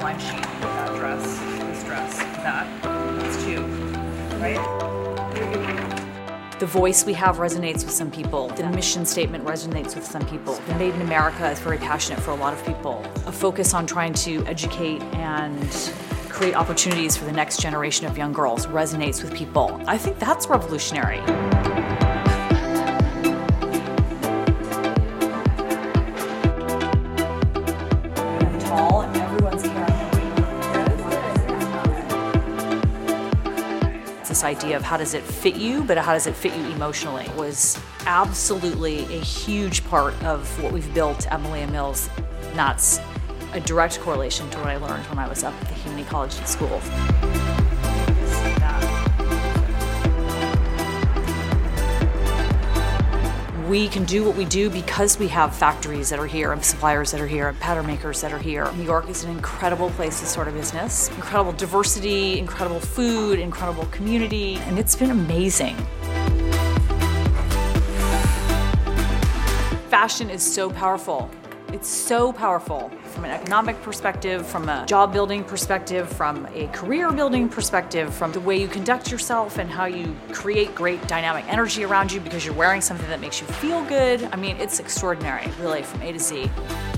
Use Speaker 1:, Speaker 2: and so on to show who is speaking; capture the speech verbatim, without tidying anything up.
Speaker 1: line sheet with that dress, this dress, that. That's two, right? The voice we have resonates with some people. The mission statement resonates with some people. The Made in America is very passionate for a lot of people. A focus on trying to educate and create opportunities for the next generation of young girls resonates with people. I think that's revolutionary. Tall and everyone's this idea of how does it fit you, but how does it fit you emotionally was absolutely a huge part of what we've built at Malia Mills. And that's a direct correlation to what I learned when I was up at the Humanity College and School. We can do what we do because we have factories that are here and suppliers that are here and pattern makers that are here. New York is an incredible place to start a business. Incredible diversity, incredible food, incredible community, and it's been amazing. Fashion is so powerful. It's so powerful from an economic perspective, from a job building perspective, from a career building perspective, from the way you conduct yourself and how you create great dynamic energy around you because you're wearing something that makes you feel good. I mean, it's extraordinary, really, from A to Z.